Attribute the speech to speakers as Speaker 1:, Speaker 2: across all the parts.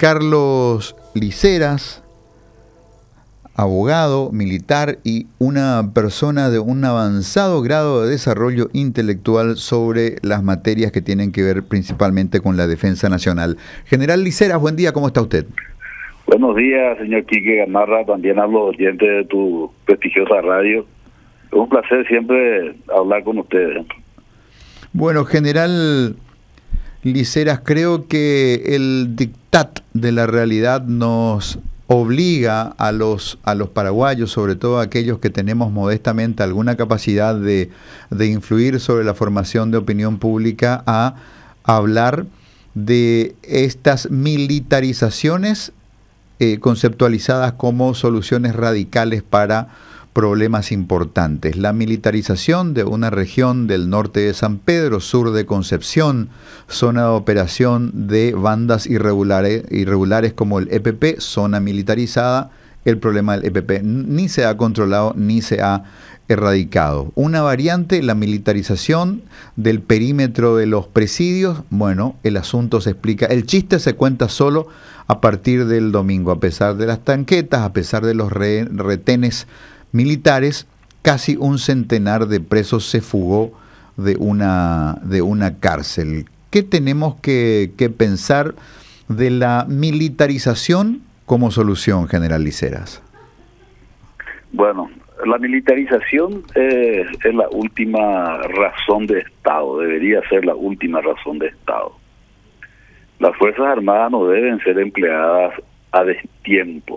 Speaker 1: Carlos Liceras, abogado, militar y una persona de un avanzado grado de desarrollo intelectual sobre las materias que tienen que ver principalmente con la defensa nacional. General Liceras, buen día, ¿cómo está usted?
Speaker 2: Buenos días, señor Quique Gamarra, también a los oyentes de tu prestigiosa radio. Es un placer siempre hablar con ustedes.
Speaker 1: Bueno, General Liceras, creo que el dictat de la realidad nos obliga a los paraguayos, sobre todo a aquellos que tenemos modestamente alguna capacidad de influir sobre la formación de opinión pública, a hablar de estas militarizaciones conceptualizadas como soluciones radicales para problemas importantes. La militarización de una región del norte de San Pedro, sur de Concepción, zona de operación de bandas irregulares como el EPP, zona militarizada. El problema del EPP ni se ha controlado ni se ha erradicado. Una variante, la militarización del perímetro de los presidios. Bueno, el asunto se explica, el chiste se cuenta solo a partir del domingo, a pesar de las tanquetas, a pesar de los retenes militares. Casi un centenar de presos se fugó de una cárcel. ¿Qué tenemos que pensar de la militarización como solución, General Liceras?
Speaker 2: Bueno, la militarización es la última razón de Estado, debería ser la última razón de Estado. Las Fuerzas Armadas no deben ser empleadas a destiempo.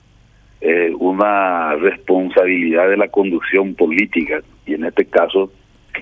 Speaker 2: Una responsabilidad de la conducción política, y en este caso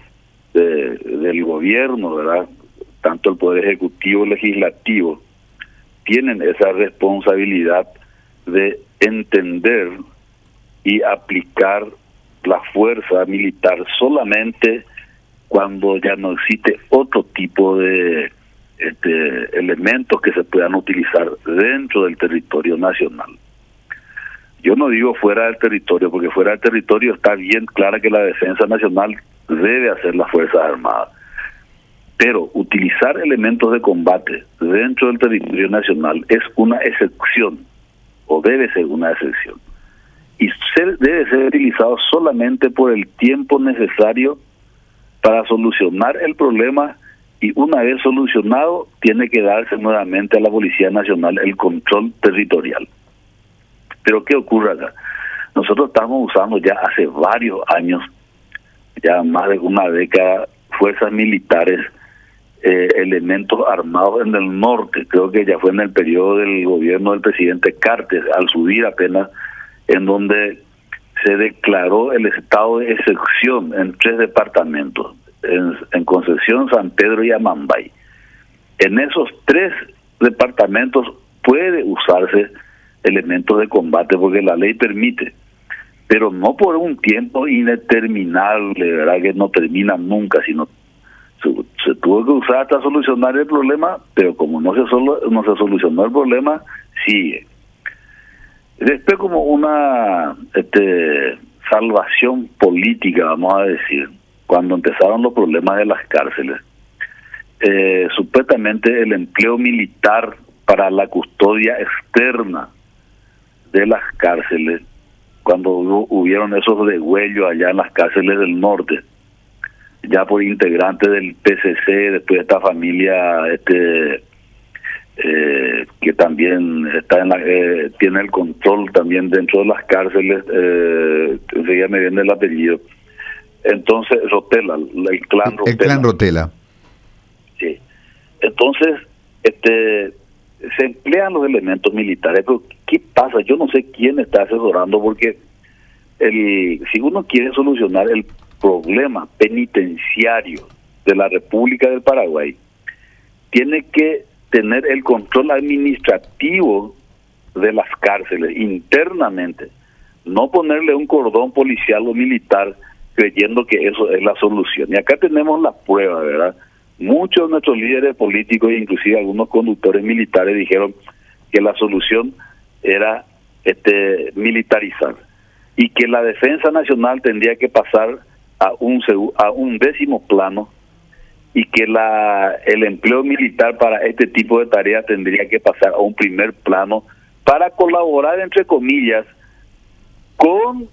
Speaker 2: del gobierno, ¿verdad? Tanto el Poder Ejecutivo y Legislativo tienen esa responsabilidad de entender y aplicar la fuerza militar solamente cuando ya no existe otro tipo de elementos que se puedan utilizar dentro del territorio nacional. Yo no digo fuera del territorio, porque fuera del territorio está bien clara que la defensa nacional debe hacer las Fuerzas Armadas. Pero utilizar elementos de combate dentro del territorio nacional es una excepción, o debe ser una excepción. Y debe ser utilizado solamente por el tiempo necesario para solucionar el problema, y una vez solucionado tiene que darse nuevamente a la Policía Nacional el control territorial. Pero ¿qué ocurre acá? Nosotros estamos usando ya hace varios años, ya más de una década, fuerzas militares, elementos armados en el norte. Creo que ya fue en el periodo del gobierno del presidente Cartes, al subir apenas, en donde se declaró el estado de excepción en 3 departamentos, en Concepción, San Pedro y Amambay. En esos 3 departamentos puede usarse elementos de combate porque la ley permite, pero no por un tiempo indeterminable, ¿verdad? Que no termina nunca, sino se tuvo que usar hasta solucionar el problema, pero como no se solucionó el problema, sigue. Después, como una salvación política, vamos a decir, cuando empezaron los problemas de las cárceles, supuestamente el empleo militar para la custodia externa de las cárceles, cuando hubieron esos degüellos allá en las cárceles del norte, ya por integrantes del PCC, después de esta familia que también está tiene el control también dentro de las cárceles, enseguida me viene el apellido. Entonces, Rotela, el clan Rotela.
Speaker 1: El clan Rotela.
Speaker 2: Sí. Entonces, se emplean los elementos militares, pero ¿qué pasa? Yo no sé quién está asesorando, porque si uno quiere solucionar el problema penitenciario de la República del Paraguay, tiene que tener el control administrativo de las cárceles internamente, no ponerle un cordón policial o militar creyendo que eso es la solución. Y acá tenemos la prueba, ¿verdad? Muchos de nuestros líderes políticos, inclusive algunos conductores militares, dijeron que la solución era militarizar, y que la defensa nacional tendría que pasar a un 10º plano, y que el empleo militar para este tipo de tareas tendría que pasar a un primer plano para colaborar, entre comillas, con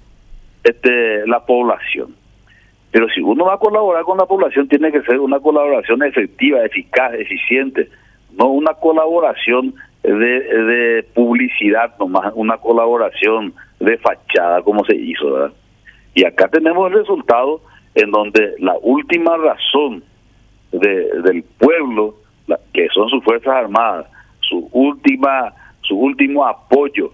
Speaker 2: la población. Pero si uno va a colaborar con la población, tiene que ser una colaboración efectiva, eficaz, eficiente, no una colaboración de publicidad nomás, una colaboración de fachada como se hizo, ¿verdad? Y acá tenemos el resultado en donde la última razón del pueblo, que son sus Fuerzas Armadas, su último apoyo,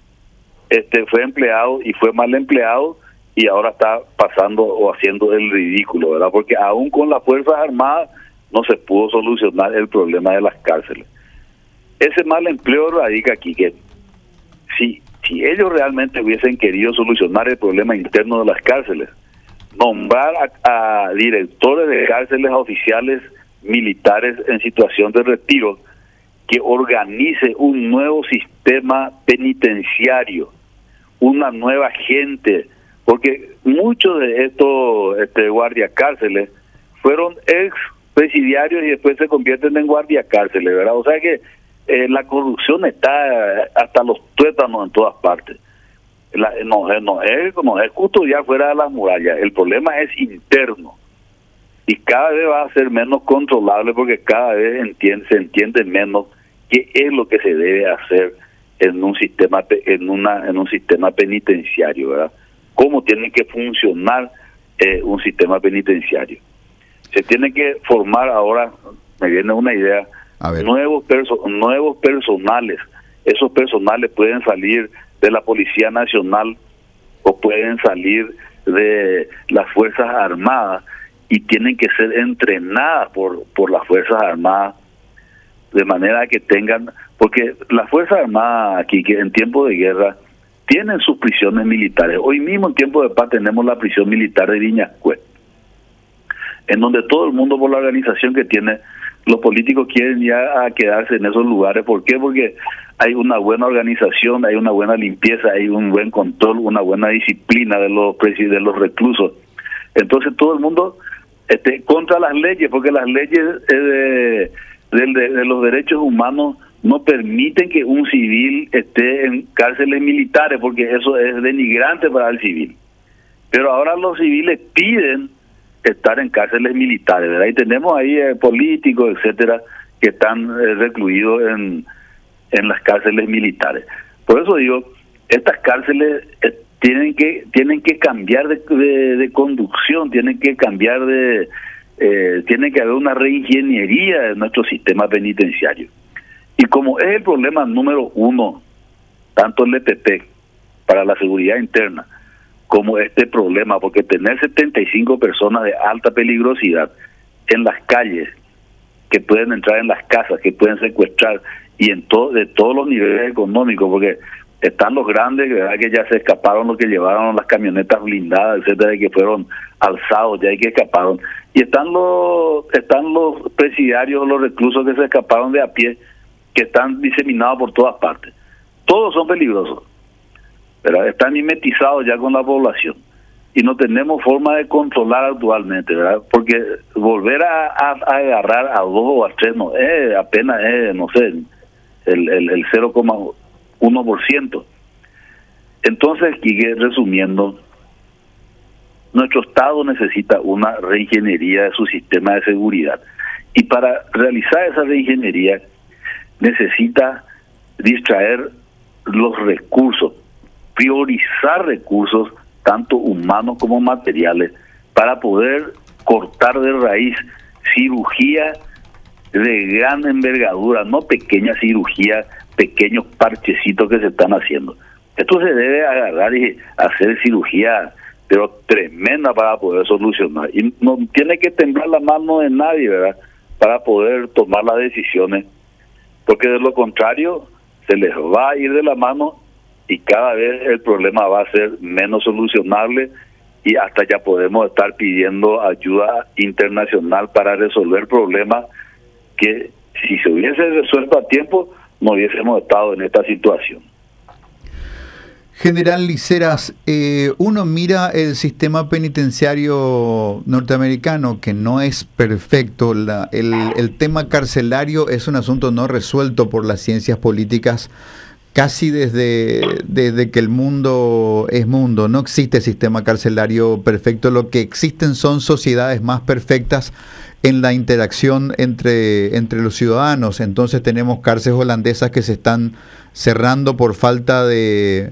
Speaker 2: fue empleado y fue mal empleado, y ahora está pasando o haciendo el ridículo, ¿verdad? Porque aún con las Fuerzas Armadas no se pudo solucionar el problema de las cárceles. Ese mal empleo radica aquí, que si ellos realmente hubiesen querido solucionar el problema interno de las cárceles, nombrar a directores de cárceles, a oficiales militares en situación de retiro, que organice un nuevo sistema penitenciario, una nueva gente, porque muchos de estos guardiacárceles fueron ex presidiarios y después se convierten en guardiacárceles, ¿verdad? O sea que la corrupción está hasta los tuétanos en todas partes. No es custodiar fuera de las murallas, el problema es interno y cada vez va a ser menos controlable porque cada vez se entiende menos qué es lo que se debe hacer en un sistema penitenciario, ¿verdad? Cómo tiene que funcionar un sistema penitenciario. Se tiene que formar ahora, me viene una idea, nuevos personales. Esos personales pueden salir de la Policía Nacional o pueden salir de las Fuerzas Armadas y tienen que ser entrenadas por las Fuerzas Armadas de manera que tengan, porque las Fuerzas Armadas aquí, que en tiempo de guerra tienen sus prisiones militares. Hoy mismo en tiempo de paz tenemos la prisión militar de Viñascué, en donde todo el mundo, por la organización que tiene, los políticos quieren ya quedarse en esos lugares. ¿Por qué? Porque hay una buena organización, hay una buena limpieza, hay un buen control, una buena disciplina de los reclusos. Entonces todo el mundo contra las leyes, porque las leyes de los derechos humanos no permiten que un civil esté en cárceles militares, porque eso es denigrante para el civil. Pero ahora los civiles piden estar en cárceles militares, ¿verdad? Y tenemos ahí políticos, etcétera, que están recluidos en las cárceles militares. Por eso digo, estas cárceles tienen que cambiar de conducción, tienen que cambiar tiene que haber una reingeniería de nuestro sistema penitenciario. Y como es el problema número uno, tanto el EPP para la seguridad interna, como este problema, porque tener 75 personas de alta peligrosidad en las calles, que pueden entrar en las casas, que pueden secuestrar, y de todos los niveles económicos, porque están los grandes, ¿verdad?, que ya se escaparon, los que llevaron las camionetas blindadas, etcétera, que fueron alzados ya y que escaparon, y están los presidiarios, los reclusos que se escaparon de a pie, que están diseminados por todas partes. Todos son peligrosos, ¿verdad? Están mimetizados ya con la población y no tenemos forma de controlar actualmente, ¿verdad? Porque volver a agarrar a 2 o a 3 no es apenas, no sé, el 0,1%. Entonces, aquí resumiendo, nuestro Estado necesita una reingeniería de su sistema de seguridad, y para realizar esa reingeniería necesita distraer los recursos, priorizar recursos tanto humanos como materiales para poder cortar de raíz cirugía de gran envergadura, no pequeña cirugía, pequeños parchecitos que se están haciendo. Esto se debe agarrar y hacer cirugía, pero tremenda, para poder solucionar. Y no tiene que temblar la mano de nadie, ¿verdad?, para poder tomar las decisiones, porque de lo contrario se les va a ir de la mano y cada vez el problema va a ser menos solucionable, y hasta ya podemos estar pidiendo ayuda internacional para resolver problemas que, si se hubiese resuelto a tiempo, no hubiésemos estado en esta situación.
Speaker 1: General Liceras, uno mira el sistema penitenciario norteamericano, que no es perfecto. El tema carcelario es un asunto no resuelto por las ciencias políticas casi desde que el mundo es mundo. No existe sistema carcelario perfecto. Lo que existen son sociedades más perfectas en la interacción entre los ciudadanos. Entonces tenemos cárceles holandesas que se están cerrando por falta de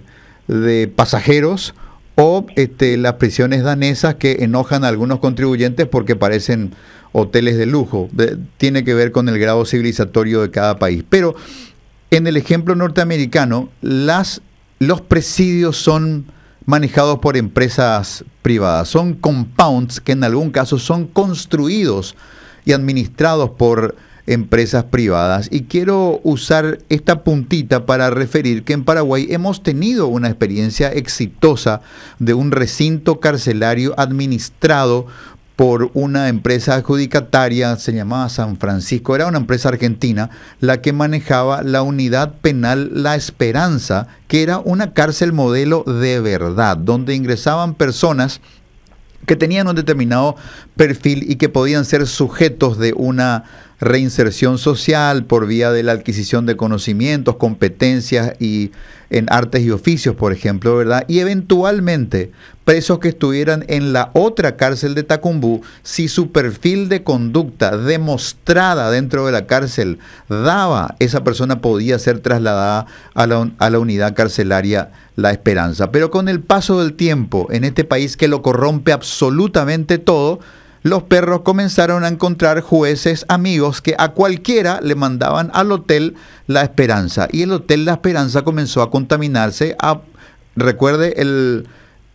Speaker 1: pasajeros, o las prisiones danesas que enojan a algunos contribuyentes porque parecen hoteles de lujo. Tiene que ver con el grado civilizatorio de cada país. Pero en el ejemplo norteamericano, los presidios son manejados por empresas privadas. Son compounds que en algún caso son construidos y administrados por empresas privadas. Y quiero usar esta puntita para referir que en Paraguay hemos tenido una experiencia exitosa de un recinto carcelario administrado por una empresa adjudicataria, se llamaba San Francisco, era una empresa argentina, la que manejaba la unidad penal La Esperanza, que era una cárcel modelo de verdad, donde ingresaban personas que tenían un determinado perfil y que podían ser sujetos de una reinserción social por vía de la adquisición de conocimientos, competencias y en artes y oficios, por ejemplo, ¿verdad? Y eventualmente presos que estuvieran en la otra cárcel de Tacumbú, si su perfil de conducta demostrada dentro de la cárcel daba, esa persona podía ser trasladada a la unidad carcelaria La Esperanza. Pero con el paso del tiempo, en este país que lo corrompe absolutamente todo, los perros comenzaron a encontrar jueces amigos que a cualquiera le mandaban al Hotel La Esperanza. Y el Hotel La Esperanza comenzó a contaminarse. Recuerde, el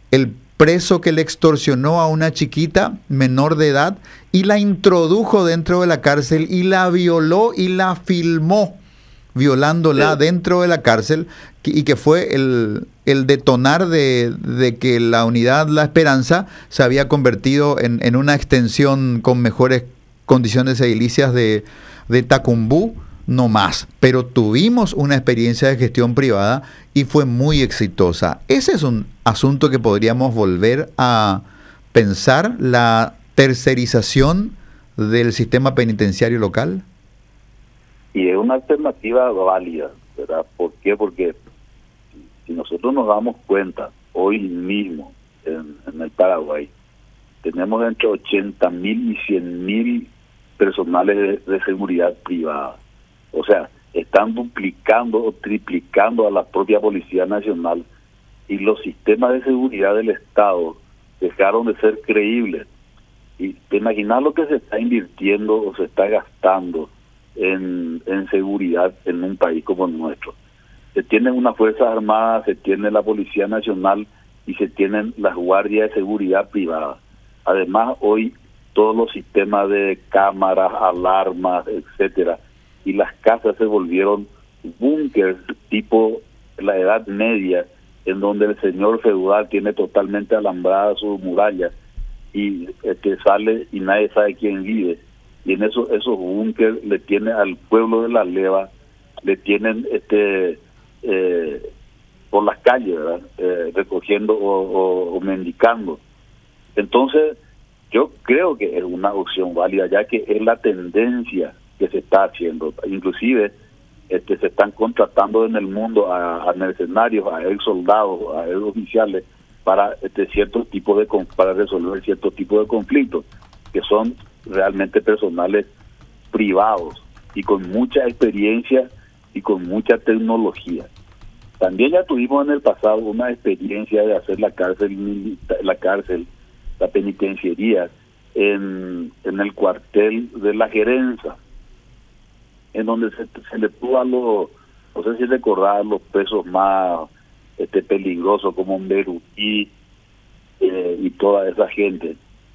Speaker 1: preso que le extorsionó a una chiquita menor de edad y la introdujo dentro de la cárcel y la violó y la filmó violándola dentro de la cárcel, y que fue el detonar de que la unidad La Esperanza se había convertido en una extensión con mejores condiciones edilicias de Tacumbú, no más. Pero tuvimos una experiencia de gestión privada y fue muy exitosa. Ese es un asunto que podríamos volver a pensar, la tercerización del sistema penitenciario local.
Speaker 2: Y es una alternativa válida, ¿verdad? ¿Por qué? Porque si nosotros nos damos cuenta, hoy mismo en el Paraguay, tenemos entre 80.000 y 100.000 personales de seguridad privada. O sea, están duplicando o triplicando a la propia Policía Nacional, y los sistemas de seguridad del Estado dejaron de ser creíbles. Y te imaginas lo que se está invirtiendo o se está gastando en seguridad en un país como el nuestro. Se tienen unas Fuerzas Armadas, se tiene la Policía Nacional y se tienen las guardias de seguridad privada. Además, hoy todos los sistemas de cámaras, alarmas, etcétera, y las casas se volvieron búnkers tipo la Edad Media, en donde el señor feudal tiene totalmente alambradas sus murallas y sale y nadie sabe quién vive. Y en esos búnkers le tiene al pueblo de La Leva, le tienen por las calles, ¿verdad? Recogiendo o mendicando. Entonces, yo creo que es una opción válida, ya que es la tendencia que se está haciendo. Inclusive se están contratando en el mundo a mercenarios, a ex soldados, a ex oficiales para para resolver ciertos tipos de conflictos, que son realmente personales privados y con mucha experiencia y con mucha tecnología. También ya tuvimos en el pasado una experiencia de hacer la penitenciaría en el cuartel de La Gerenza, en donde se le tuvo a no sé si recordar, los presos más peligrosos como Berutí y toda esa gente,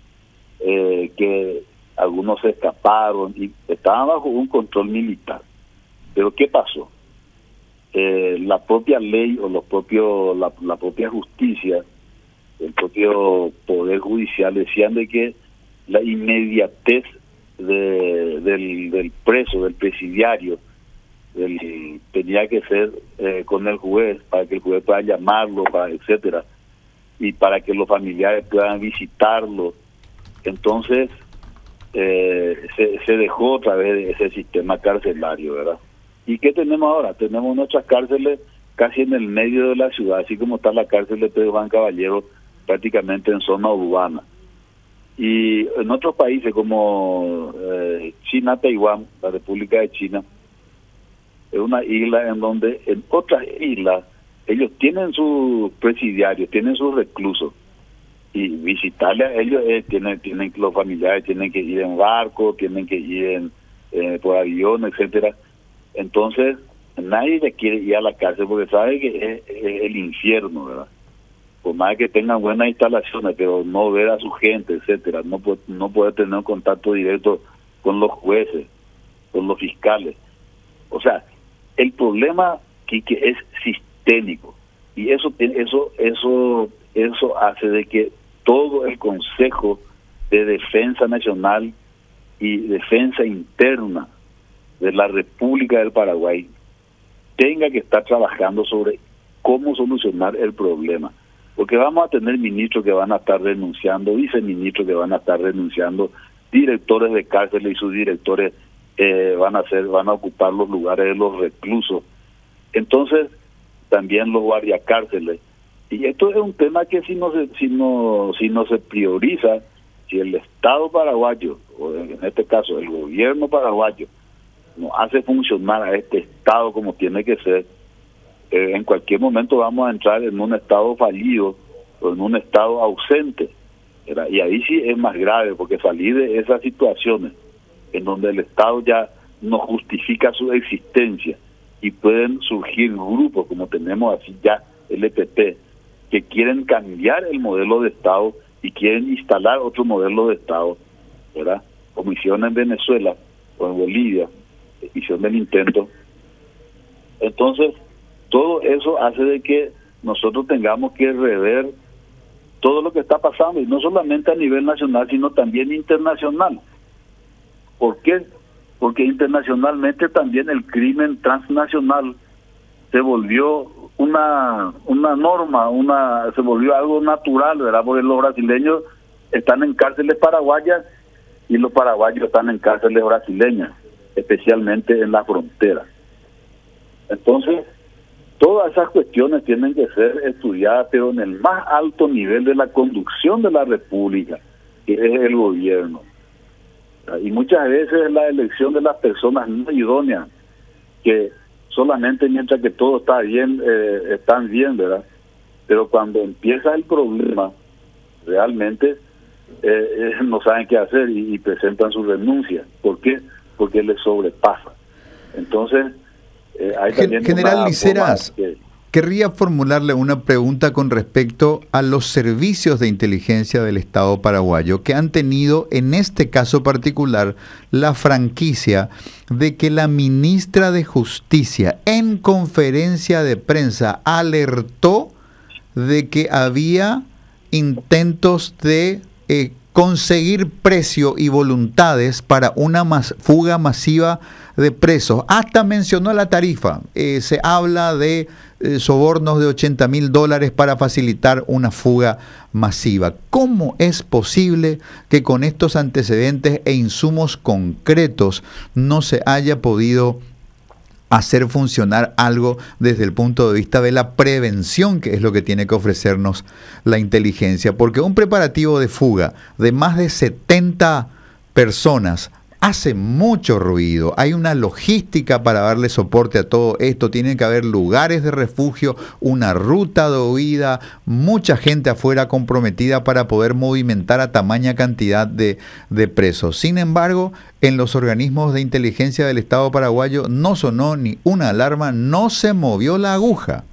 Speaker 2: que algunos se escaparon y estaban bajo un control militar. Pero ¿qué pasó? La propia ley o la propia justicia, el propio poder judicial decían de que la inmediatez del preso, del presidiario, tenía que ser con el juez, para que el juez pueda llamarlo, etcétera, y para que los familiares puedan visitarlo. Entonces se dejó otra vez ese sistema carcelario, ¿verdad? ¿Y qué tenemos ahora? Tenemos nuestras cárceles casi en el medio de la ciudad, así como está la cárcel de Pedro Juan Caballero, prácticamente en zona urbana. Y en otros países como China, Taiwán, la República de China, es una isla en donde en otras islas ellos tienen sus presidiarios, tienen sus reclusos, y visitarle a ellos tienen los familiares tienen que ir en barco, tienen que ir por avión, etcétera. Entonces nadie le quiere ir a la cárcel porque sabe que es el infierno, ¿verdad? Por más que tengan buenas instalaciones, pero no ver a su gente, etcétera, no puede tener un contacto directo con los jueces, con los fiscales. O sea, el problema que es sistémico, y eso hace de que todo el Consejo de Defensa Nacional y Defensa Interna de la República del Paraguay tenga que estar trabajando sobre cómo solucionar el problema. Porque vamos a tener ministros que van a estar renunciando, viceministros que van a estar renunciando, directores de cárceles y sus directores van a ocupar los lugares de los reclusos. Entonces, también los guardiacárceles. Y esto es un tema que si no se prioriza, si el Estado paraguayo, o en este caso el gobierno paraguayo, no hace funcionar a este Estado como tiene que ser, en cualquier momento vamos a entrar en un Estado fallido o en un Estado ausente, ¿verdad? Y ahí sí es más grave, porque salir de esas situaciones en donde el Estado ya no justifica su existencia y pueden surgir grupos como tenemos así ya el EPP, que quieren cambiar el modelo de Estado y quieren instalar otro modelo de Estado, ¿verdad? Como hicieron en Venezuela o en Bolivia, hicieron el intento. Entonces, todo eso hace de que nosotros tengamos que rever todo lo que está pasando, y no solamente a nivel nacional, sino también internacional. ¿Por qué? Porque internacionalmente también el crimen transnacional se volvió una norma, se volvió algo natural, ¿verdad? Porque los brasileños están en cárceles paraguayas y los paraguayos están en cárceles brasileñas, especialmente en la frontera. Entonces, todas esas cuestiones tienen que ser estudiadas, pero en el más alto nivel de la conducción de la República, que es el gobierno. Y muchas veces la elección de las personas no idóneas, que solamente mientras que todo está bien, están bien, ¿verdad? Pero cuando empieza el problema, realmente no saben qué hacer y presentan su renuncia. ¿Por qué? Porque les sobrepasa. Entonces, hay también
Speaker 1: General Liceras, querría formularle una pregunta con respecto a los servicios de inteligencia del Estado paraguayo, que han tenido en este caso particular la franquicia de que la ministra de Justicia en conferencia de prensa alertó de que había intentos de conseguir precio y voluntades para una fuga masiva de presos. Hasta mencionó la tarifa. Se habla de sobornos de $80.000 para facilitar una fuga masiva. ¿Cómo es posible que con estos antecedentes e insumos concretos no se haya podido hacer funcionar algo desde el punto de vista de la prevención, que es lo que tiene que ofrecernos la inteligencia? Porque un preparativo de fuga de más de 70 personas hace mucho ruido. Hay una logística para darle soporte a todo esto. Tienen que haber lugares de refugio, una ruta de huida, mucha gente afuera comprometida para poder movimentar a tamaña cantidad de presos. Sin embargo, en los organismos de inteligencia del Estado paraguayo no sonó ni una alarma, no se movió la aguja.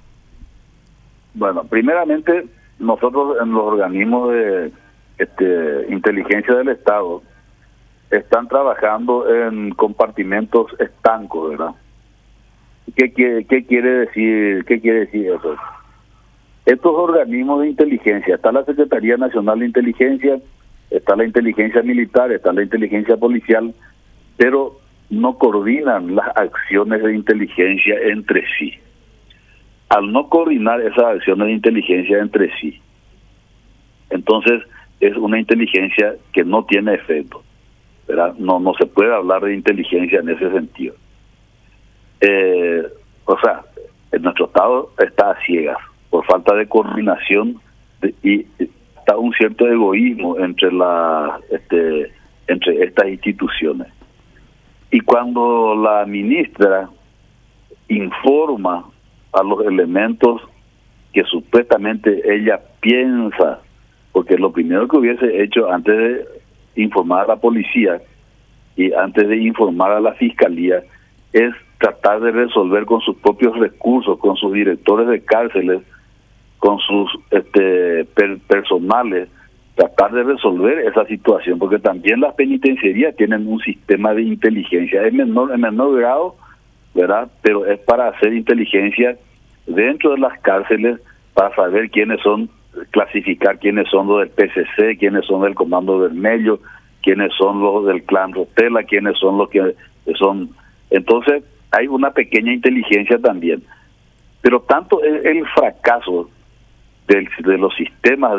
Speaker 2: Bueno, primeramente, nosotros en los organismos de inteligencia del Estado están trabajando en compartimentos estancos, ¿verdad? ¿Qué quiere decir eso? Estos organismos de inteligencia, está la Secretaría Nacional de Inteligencia, está la inteligencia militar, está la inteligencia policial, pero no coordinan las acciones de inteligencia entre sí. Al no coordinar esas acciones de inteligencia entre sí, entonces es una inteligencia que no tiene efecto, ¿verdad? No se puede hablar de inteligencia en ese sentido. O sea, nuestro Estado está a ciegas por falta de coordinación y está un cierto egoísmo entre estas instituciones. Y cuando la ministra informa a los elementos que supuestamente ella piensa, porque lo primero que hubiese hecho antes de informar a la policía y antes de informar a la fiscalía es tratar de resolver con sus propios recursos, con sus directores de cárceles, con sus personales, tratar de resolver esa situación, porque también las penitenciarías tienen un sistema de inteligencia, en menor grado, ¿verdad? Pero es para hacer inteligencia dentro de las cárceles, para saber quiénes son, clasificar quiénes son los del PCC, quiénes son del Comando Vermelho, quiénes son los del Clan Rotela, quiénes son los que son. Entonces hay una pequeña inteligencia también, pero tanto el fracaso de los sistemas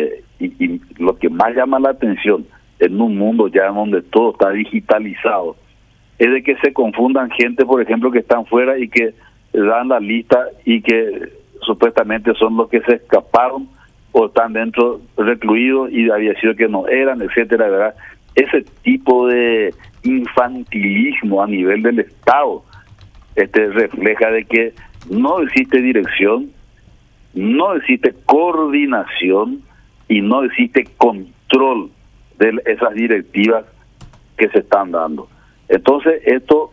Speaker 2: y lo que más llama la atención en un mundo ya donde todo está digitalizado es de que se confundan gente, por ejemplo, que están fuera y que dan la lista y que supuestamente son los que se escaparon o están dentro recluidos y había sido que no eran, etcétera, ¿verdad? Ese tipo de infantilismo a nivel del Estado refleja de que no existe dirección, no existe coordinación y no existe control de esas directivas que se están dando. Entonces esto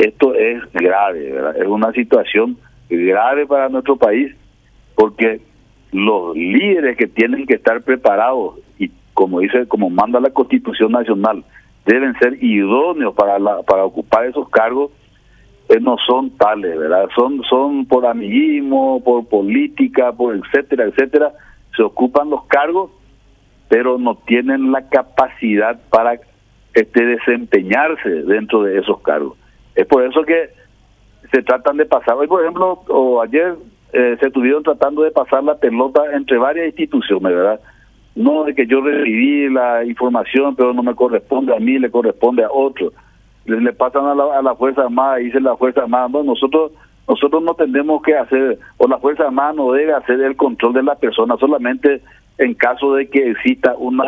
Speaker 2: es grave, ¿verdad? Es una situación grave para nuestro país, porque los líderes que tienen que estar preparados y como manda la Constitución Nacional, deben ser idóneos para ocupar esos cargos, no son tales, ¿verdad? Son por amiguismo, por política, por etcétera, se ocupan los cargos, pero no tienen la capacidad para desempeñarse dentro de esos cargos. Es por eso que se tratan de pasar. Hoy, por ejemplo, o ayer se estuvieron tratando de pasar la pelota entre varias instituciones, ¿verdad? No de que yo recibí la información, pero no me corresponde a mí, le corresponde a otro. Le pasan a la Fuerza Armada y dice la Fuerza Armada, bueno, nosotros no tenemos que hacer, o la Fuerza Armada no debe hacer el control de la persona, solamente en caso de que exista un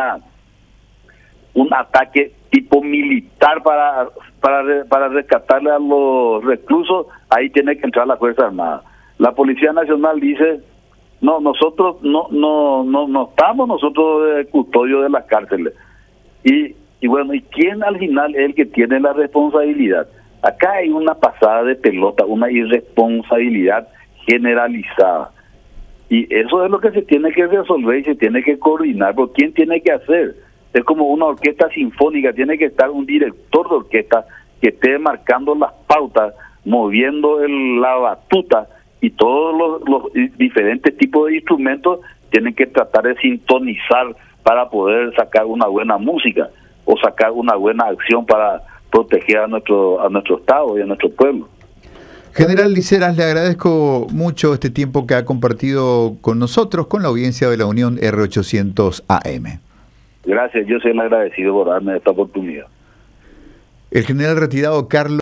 Speaker 2: ataque tipo militar para rescatarle a los reclusos, ahí tiene que entrar la Fuerza Armada. La Policía Nacional dice, no, nosotros no estamos nosotros de custodio de las cárceles. Y bueno, ¿y quién al final es el que tiene la responsabilidad? Acá hay una pasada de pelota, una irresponsabilidad generalizada. Y eso es lo que se tiene que resolver y se tiene que coordinar. ¿Por quién tiene que hacer? Es como una orquesta sinfónica, tiene que estar un director de orquesta que esté marcando las pautas, moviendo la batuta, y todos los diferentes tipos de instrumentos tienen que tratar de sintonizar para poder sacar una buena música o sacar una buena acción para proteger a nuestro Estado y a nuestro pueblo.
Speaker 1: General Liceras, le agradezco mucho este tiempo que ha compartido con nosotros, con la audiencia de la Unión R800 AM.
Speaker 2: Gracias, yo soy el agradecido por darme esta oportunidad.
Speaker 1: El general retirado Carlos